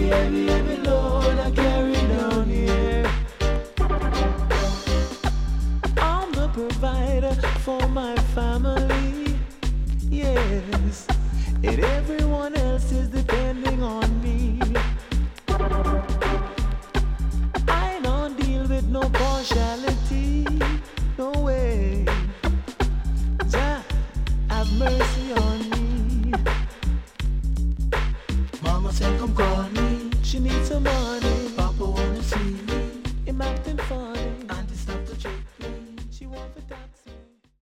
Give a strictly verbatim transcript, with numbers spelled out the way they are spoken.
heavy, heavy load I carry down here. I'm the provider for my family, yes, and everyone else is depending on me. I don't deal with no partiality, no way. Jah, have mercy on me. Mama said come call me, she needs some money.